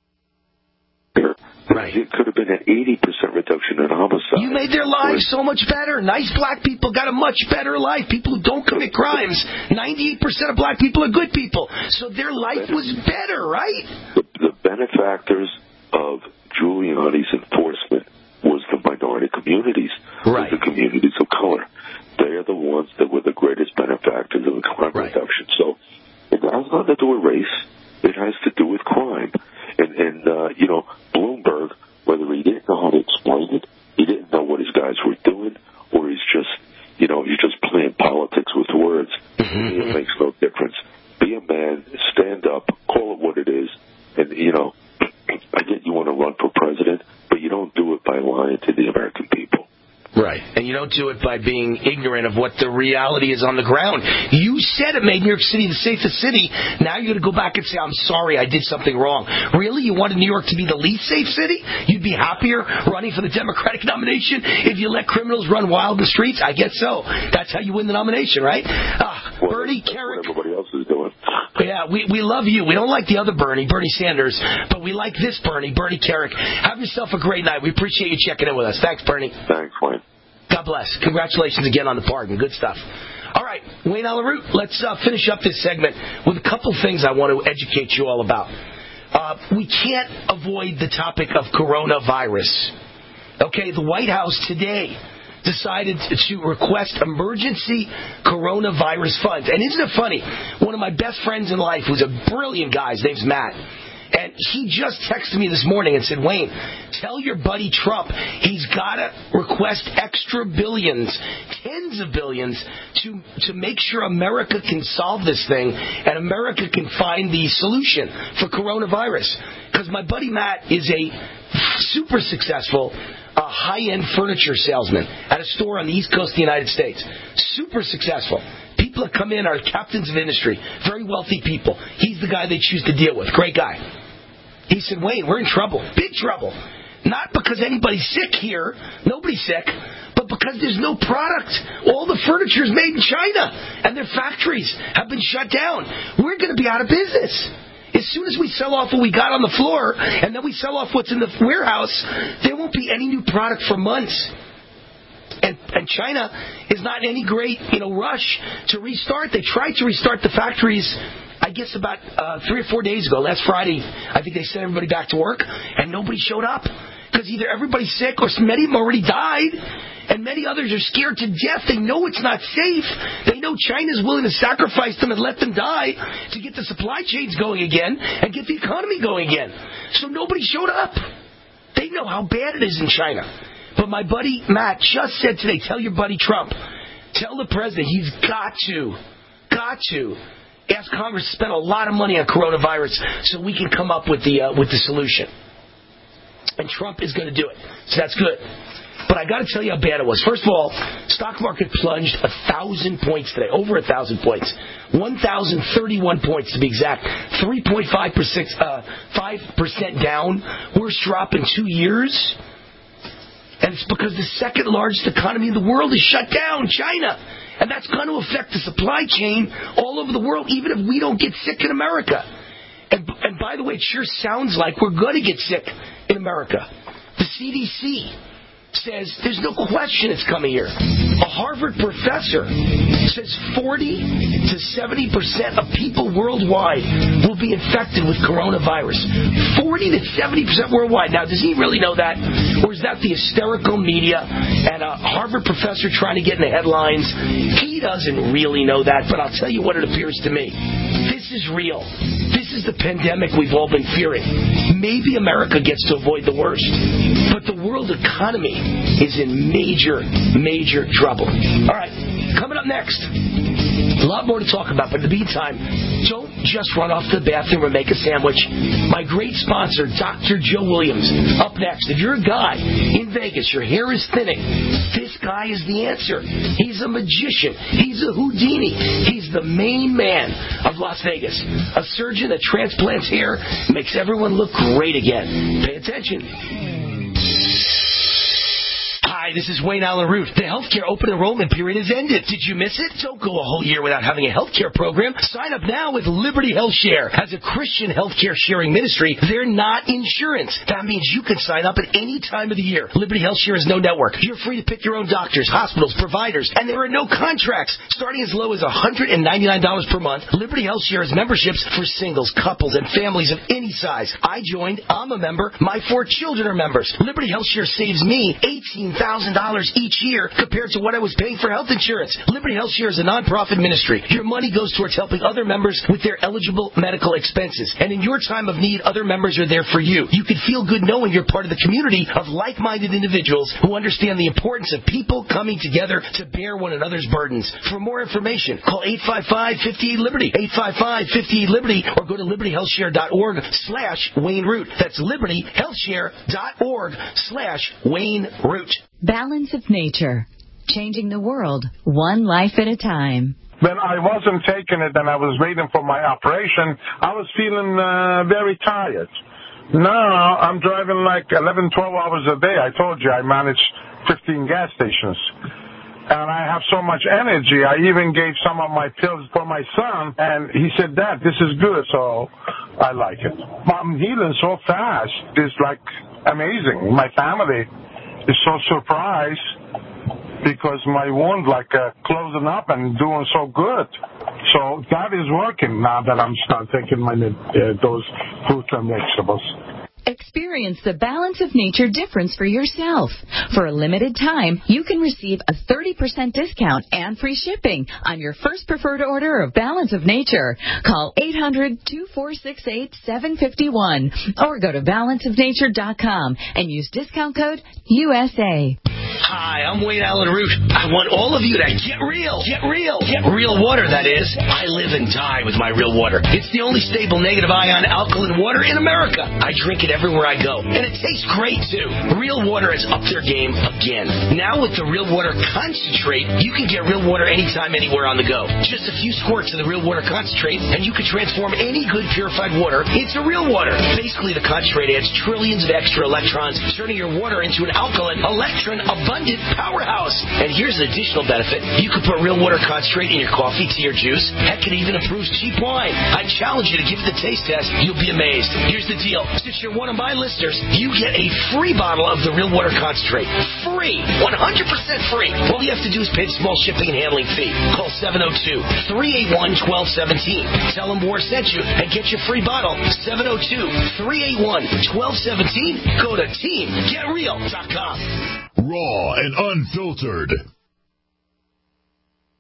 Right. It could have been an eighty percent reduction in homicide. You made their lives so much better. Nice black people got a much better life. People who don't commit crimes, ninety-eight percent of black people are good people. So their life was better, right? The, the benefactors of Giuliani's enforcement was the minority communities, right. was the communities of color. They are the ones that were the greatest benefactors of the crime right. reduction. So it has nothing to do with race. It has to do with crime. And, and uh, you know, Bloomberg, whether he didn't know how to explain it, he didn't know what his guys were doing, or he's just, you know, he's just playing politics with words. Mm-hmm. It makes no difference. Be a man, stand up, call it what it is, and, you know, I get you want to run for president, but you don't do it by lying to the American people. Right. And you don't do it by being ignorant of what the reality is on the ground. You said it made New York City the safest city. Now you're going to go back and say, I'm sorry, I did something wrong. Really? You wanted New York to be the least safe city? You'd be happier running for the Democratic nomination if you let criminals run wild in the streets? I guess so. That's how you win the nomination, right? Uh, well, Bernie that's Kerik. what everybody else is doing. Yeah, we, we love you. We don't like the other Bernie, Bernie Sanders, but we like this Bernie, Bernie Kerik. Have yourself a great night. We appreciate you checking in with us. Thanks, Bernie. Thanks, Wayne. God bless. Congratulations again on the pardon. Good stuff. All right, Wayne Allyn Root, let's uh, finish up this segment with a couple things I want to educate you all about. Uh, we can't avoid the topic of coronavirus. Okay, the White House today decided to request emergency coronavirus funds. And isn't it funny? One of my best friends in life, who's a brilliant guy, his name's Matt, and he just texted me this morning and said, Wayne, tell your buddy Trump he's got to request extra billions, tens of billions, to to make sure America can solve this thing and America can find the solution for coronavirus. Because my buddy Matt is a super successful uh, high-end furniture salesman at a store on the East Coast of the United States. Super successful. People that come in are captains of industry, very wealthy people. He's the guy they choose to deal with. Great guy. He said, Wayne, we're in trouble, big trouble. Not because anybody's sick here, nobody's sick, but because there's no product. All the furniture is made in China, and their factories have been shut down. We're going to be out of business. As soon as we sell off what we got on the floor, and then we sell off what's in the warehouse, there won't be any new product for months. And, and China is not in any great, you know, rush to restart. They tried to restart the factories, I guess, about uh, three or four days ago. Last Friday, I think they sent everybody back to work, and nobody showed up. Because either everybody's sick or many of them already died, and many others are scared to death. They know it's not safe. They know China's willing to sacrifice them and let them die to get the supply chains going again and get the economy going again. So nobody showed up. They know how bad it is in China. But my buddy Matt just said today, tell your buddy Trump, tell the president he's got to, got to ask Congress to spend a lot of money on coronavirus so we can come up with the uh, with the solution. And Trump is going to do it. So that's good. But I got to tell you how bad it was. First of all, stock market plunged a thousand points today, over a thousand points, one thousand thirty-one points to be exact, three point five percent uh, five percent down, worst drop in two years. And it's because the second largest economy in the world is shut down, China. And that's going to affect the supply chain all over the world, even if we don't get sick in America. And, and by the way, it sure sounds like we're going to get sick in America. The C D C says there's no question it's coming here. A Harvard professor says forty to seventy percent of people worldwide will be infected with coronavirus. forty to seventy percent worldwide. Now, does he really know that? Or is that the hysterical media and a Harvard professor trying to get in the headlines? He doesn't really know that, but I'll tell you what it appears to me. This is real. This is the pandemic we've all been fearing. Maybe America gets to avoid the worst, but the world economy is in major, major trouble. All right, coming up next, a lot more to talk about, but in the meantime, don't just run off to the bathroom or make a sandwich. My great sponsor, Doctor Joe Williams, up next. If you're a guy in Vegas, your hair is thinning, this guy is the answer. He's a magician. He's a Houdini. He's the main man of Las Vegas. A surgeon that transplants hair, makes everyone look great again. Pay attention. Hi, this is Wayne Allen Root. The healthcare open enrollment period has ended. Did you miss it? Don't go a whole year without having a healthcare program. Sign up now with Liberty Health Share. As a Christian healthcare sharing ministry, they're not insurance. That means you can sign up at any time of the year. Liberty Health Share is no network. You're free to pick your own doctors, hospitals, providers, and there are no contracts. Starting as low as one hundred ninety-nine dollars per month, Liberty Health Share has memberships for singles, couples, and families of any size. I joined. I'm a member. My four children are members. Liberty Health Share saves me eighteen thousand dollars each year compared to what I was paying for health insurance. Liberty Health Share is a non-profit ministry. Your money goes towards helping other members with their eligible medical expenses. And in your time of need, other members are there for you. You can feel good knowing you're part of the community of like-minded individuals who understand the importance of people coming together to bear one another's burdens. For more information, call eight five five, five eight, Liberty, eight five five, five eight, Liberty, or go to liberty health share dot org slash Wayne Root. That's liberty health share dot org slash Wayne Root. Balance of Nature, changing the world one life at a time. When I wasn't taking it and I was waiting for my operation, I was feeling uh, very tired. Now I'm driving like eleven, twelve hours a day. I told you I manage fifteen gas stations. And I have so much energy. I even gave some of my pills for my son, and he said, Dad, this is good, so I like it. I'm healing so fast. It's like amazing. My family is so surprised because my wound like uh, closing up and doing so good. So that is working now that I'm start taking my uh, those fruits and vegetables. Experience the Balance of Nature difference for yourself. For a limited time, you can receive a thirty percent discount and free shipping on your first preferred order of Balance of Nature. Call eight hundred, two four six eight, seven five one or go to balance of nature dot com and use discount code U S A. Hi, I'm Wayne Allen Root. I want all of you to get real. Get real. Get real water, that is. I live and die with my real water. It's the only stable negative ion alkaline water in America. I drink it everywhere I go. And it tastes great, too. Real water has upped their game again. Now with the Real Water Concentrate, you can get real water anytime, anywhere on the go. Just a few squirts of the Real Water Concentrate, and you can transform any good purified water into real water. Basically, the concentrate adds trillions of extra electrons, turning your water into an alkaline, electron abundant powerhouse. And here's an additional benefit. You can put Real Water Concentrate in your coffee, tea, or juice. Heck, it even improves cheap wine. I challenge you to give it the taste test. You'll be amazed. Here's the deal. Since you're one of my listeners, you get a free bottle of the Real Water Concentrate. Free. one hundred percent free. All you have to do is pay the small shipping and handling fee. Call seven oh two, three eight one, one two one seven. Tell them Moore sent you and get your free bottle. seven oh two, three eight one, one two one seven. Go to team get real dot com. Raw and unfiltered.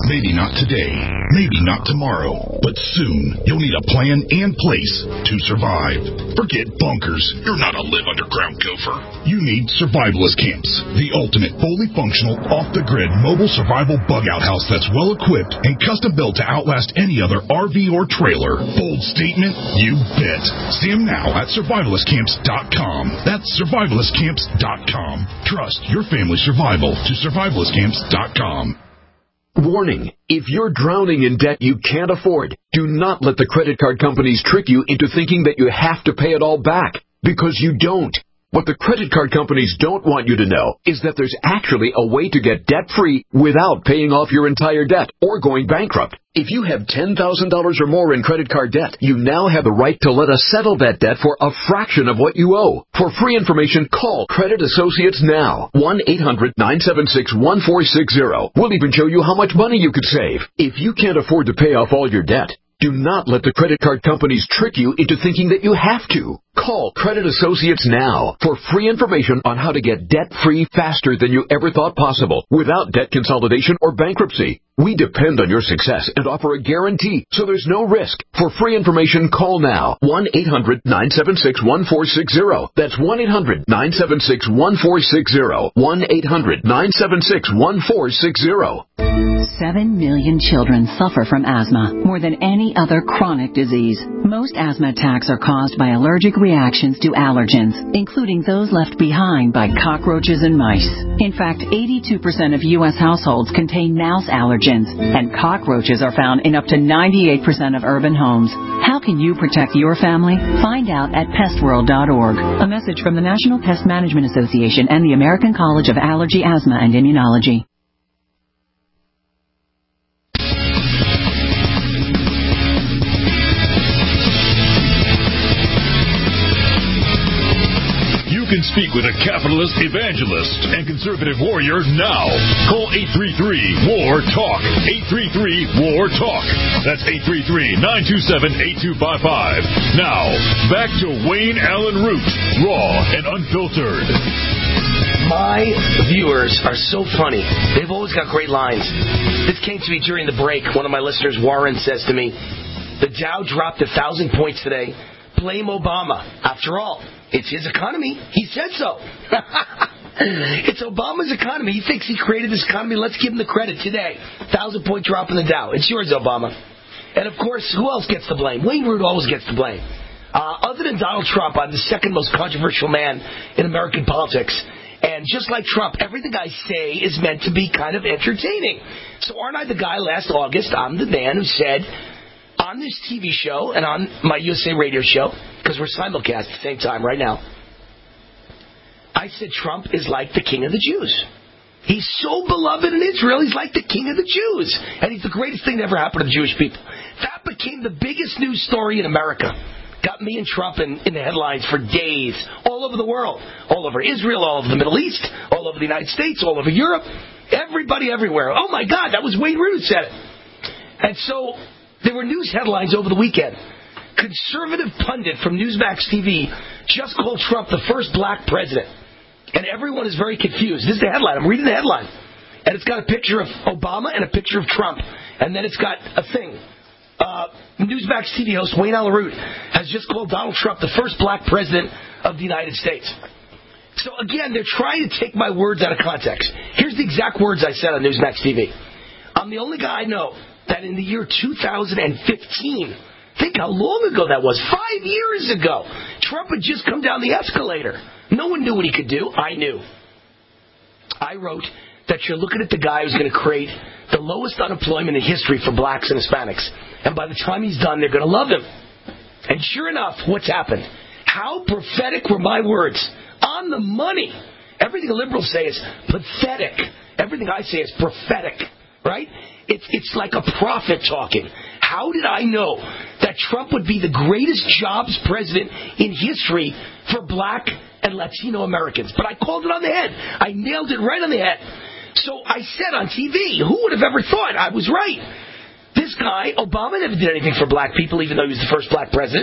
Maybe not today, maybe not tomorrow, but soon you'll need a plan and place to survive. Forget bunkers. You're not a live underground gopher. You need survivalist camps, the ultimate fully functional, off-the-grid mobile survival bug-out house that's well-equipped and custom-built to outlast any other R V or trailer. Bold statement? You bet. See them now at survivalist camps dot com. That's survivalist camps dot com. Trust your family's survival to survivalist camps dot com. Warning, if you're drowning in debt you can't afford, do not let the credit card companies trick you into thinking that you have to pay it all back, because you don't. What the credit card companies don't want you to know is that there's actually a way to get debt-free without paying off your entire debt or going bankrupt. If you have ten thousand dollars or more in credit card debt, you now have the right to let us settle that debt for a fraction of what you owe. For free information, call Credit Associates now. one eight hundred nine seven six one four six zero. We'll even show you how much money you could save. If you can't afford to pay off all your debt, do not let the credit card companies trick you into thinking that you have to. Call Credit Associates now for free information on how to get debt-free faster than you ever thought possible without debt consolidation or bankruptcy. We depend on your success and offer a guarantee, so there's no risk. For free information, call now. one eight hundred nine seven six one four six zero. That's one eight hundred nine seven six one four six zero. one eight hundred nine seven six one four six zero. Seven million children suffer from asthma, more than any other chronic disease. Most asthma attacks are caused by allergic reactions to allergens, including those left behind by cockroaches and mice. In fact, eighty-two percent of U S households contain mouse allergens, and cockroaches are found in up to ninety-eight percent of urban homes. How can you protect your family? Find out at pest world dot org. A message from the National Pest Management Association and the American College of Allergy, Asthma, and Immunology. You can speak with a capitalist evangelist and conservative warrior now. Call eight three three, W A R, TALK. eight three three, W A R, TALK. That's eight three three, nine two seven, eight two five five. Now, back to Wayne Allen Root, raw and unfiltered. My viewers are so funny. They've always got great lines. This came to me during the break. One of my listeners, Warren, says to me, the Dow dropped a thousand points today. Blame Obama. After all, it's his economy. He said so. It's Obama's economy. He thinks he created this economy. Let's give him the credit today. Thousand point drop in the Dow. It's yours, Obama. And of course, who else gets the blame? Wayne Root always gets the blame. Uh, other than Donald Trump, I'm the second most controversial man in American politics. And just like Trump, everything I say is meant to be kind of entertaining. So aren't I the guy last August? I'm the man who said on this T V show and on my U S A radio show, because we're simulcast at the same time right now, I said Trump is like the king of the Jews. He's so beloved in Israel, he's like the king of the Jews. And he's the greatest thing that ever happened to the Jewish people. That became the biggest news story in America. Got me and Trump in, in the headlines for days, all over the world. All over Israel, all over the Middle East, all over the United States, all over Europe. Everybody everywhere. Oh my God, that was Wayne Root who said it. And so there were news headlines over the weekend. Conservative pundit from Newsmax T V just called Trump the first black president. And everyone is very confused. This is the headline. I'm reading the headline. And it's got a picture of Obama and a picture of Trump. And then it's got a thing. Uh, Newsmax T V host Wayne Allen Root has just called Donald Trump the first black president of the United States. So again, they're trying to take my words out of context. Here's the exact words I said on Newsmax T V. I'm the only guy I know that in the year two thousand fifteen, think how long ago that was, five years ago, Trump had just come down the escalator. No one knew what he could do. I knew. I wrote that you're looking at the guy who's going to create the lowest unemployment in history for blacks and Hispanics. And by the time he's done, they're going to love him. And sure enough, what's happened? How prophetic were my words? On the money. Everything the liberals say is pathetic. Everything I say is prophetic. Right? It's, it's like a prophet talking. How did I know that Trump would be the greatest jobs president in history for black and Latino Americans? But I called it on the head. I nailed it right on the head. So I said on T V, who would have ever thought I was right? This guy, Obama, never did anything for black people, even though he was the first black president.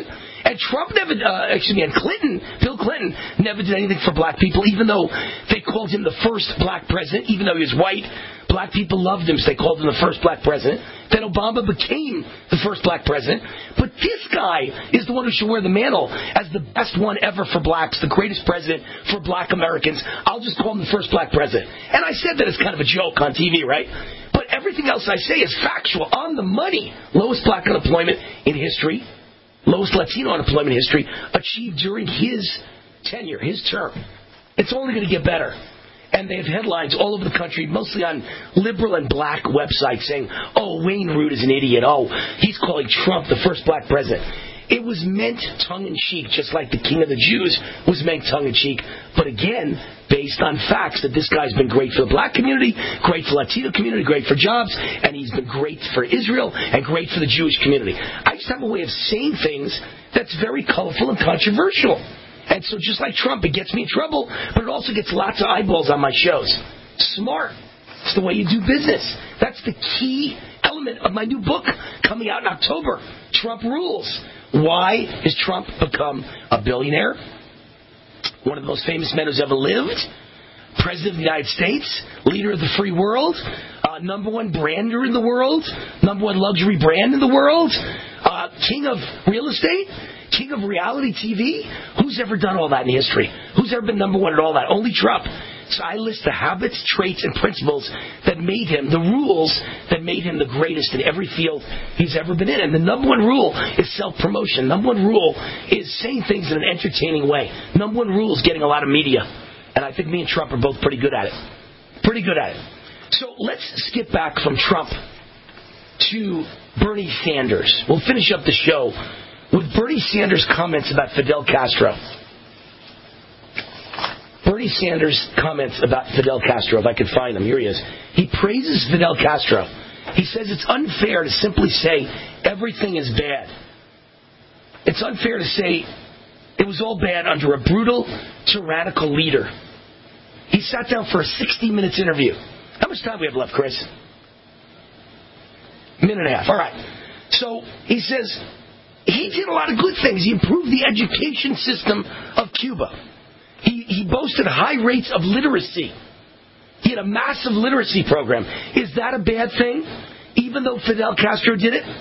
And Trump never, uh, excuse me, and Clinton, Bill Clinton, never did anything for black people, even though they called him the first black president, even though he was white. Black people loved him, so they called him the first black president. Then Obama became the first black president. But this guy is the one who should wear the mantle as the best one ever for blacks, the greatest president for black Americans. I'll just call him the first black president. And I said that as kind of a joke on T V, right? But everything else I say is factual, on the money. Lowest black unemployment in history, lowest Latino unemployment in history, achieved during his tenure, his term. It's only going to get better. And they have headlines all over the country, mostly on liberal and black websites saying, oh, Wayne Root is an idiot. Oh, he's calling Trump the first black president. It was meant tongue-in-cheek, just like the King of the Jews was meant tongue-in-cheek. But again, based on facts that this guy's been great for the black community, great for the Latino community, great for jobs, and he's been great for Israel and great for the Jewish community. I just have a way of saying things that's very colorful and controversial. And so just like Trump, it gets me in trouble, but it also gets lots of eyeballs on my shows. Smart. It's the way you do business. That's the key element of my new book coming out in October. Trump Rules. Why has Trump become a billionaire? One of the most famous men who's ever lived. President of the United States. Leader of the free world. Uh, number one brander in the world. Number one luxury brand in the world. Uh, king of real estate. King of reality T V? Who's ever done all that in history? Who's ever been number one at all that? Only Trump. So I list the habits, traits, and principles that made him, the rules that made him the greatest in every field he's ever been in. And the number one rule is self-promotion. Number one rule is saying things in an entertaining way. Number one rule is getting a lot of media. And I think me and Trump are both pretty good at it. Pretty good at it. So let's skip back from Trump to Bernie Sanders. We'll finish up the show with Bernie Sanders' comments about Fidel Castro. Bernie Sanders' comments about Fidel Castro, if I could find them. Here he is. He praises Fidel Castro. He says it's unfair to simply say everything is bad. It's unfair to say it was all bad under a brutal, tyrannical leader. He sat down for a sixty minutes interview. How much time do we have left, Chris? A minute and a half. All right. So he says he did a lot of good things. He improved the education system of Cuba. He, he boasted high rates of literacy. He had a massive literacy program. Is that a bad thing, even though Fidel Castro did it?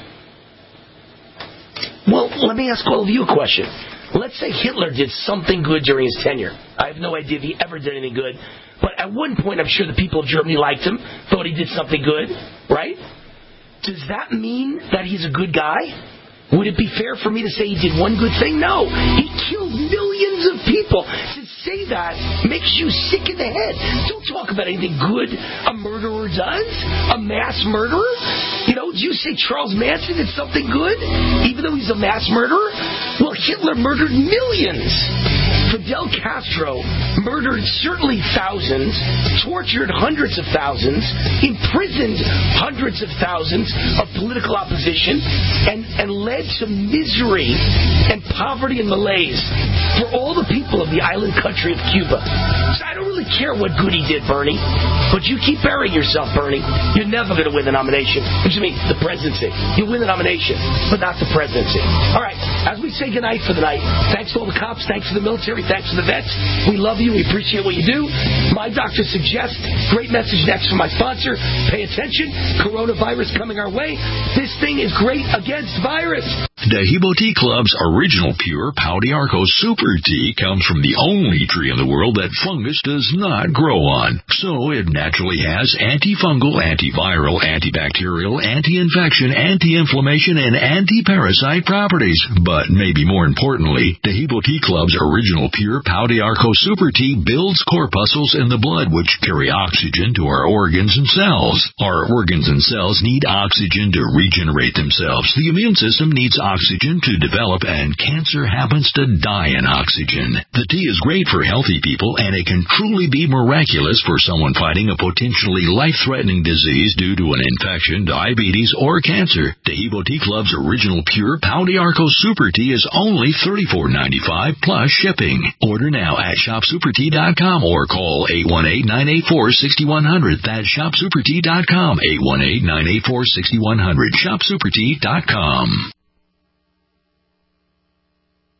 Well, let me ask all of you a question. Let's say Hitler did something good during his tenure. I have no idea if he ever did anything good. But at one point, I'm sure the people of Germany liked him, thought he did something good, right? Does that mean that he's a good guy? Would it be fair for me to say he did one good thing? No. He killed millions of people. To say that makes you sick in the head. Don't talk about anything good a murderer does. A mass murderer. You know, do you say Charles Manson did something good, even though he's a mass murderer? Well, Hitler murdered millions. Fidel Castro murdered certainly thousands, tortured hundreds of thousands, imprisoned hundreds of thousands of political opposition, and, and led to misery and poverty and malaise for all the people of the island country of Cuba. So I don't really care what good he did, Bernie, but you keep burying yourself, Bernie. You're never going to win the nomination. Excuse me, the presidency. You'll win the nomination, but not the presidency. All right, as we say goodnight for the night, thanks to all the cops, thanks to the military, thanks to the vets. We love you. We appreciate what you do. My doctor suggests, great message next from my sponsor. Pay attention. Coronavirus coming our way. This thing is great against virus. Dehibo Tea Club's original pure Pau d'Arco Super Tea comes from the only tree in the world that fungus does not grow on. So it naturally has antifungal, antiviral, antibacterial, anti-infection, anti-inflammation, and anti-parasite properties. But maybe more importantly, Dehibo Tea Club's original pure Pau d'Arco Super Tea builds corpuscles in the blood which carry oxygen to our organs and cells. Our organs and cells need oxygen to regenerate themselves. The immune system needs oxygen oxygen to develop, and cancer happens to die in oxygen. The tea is great for healthy people, and it can truly be miraculous for someone fighting a potentially life-threatening disease due to an infection, diabetes, or cancer. Dehibo Tea Club's original pure Pau d'Arco Super Tea is only thirty-four dollars and ninety-five cents plus shipping. Order now at shop super tea dot com or call eight one eight, nine eight four, six one zero zero. That's shop super tea dot com, eight one eight, nine eight four, six one zero zero. shop super tea dot com.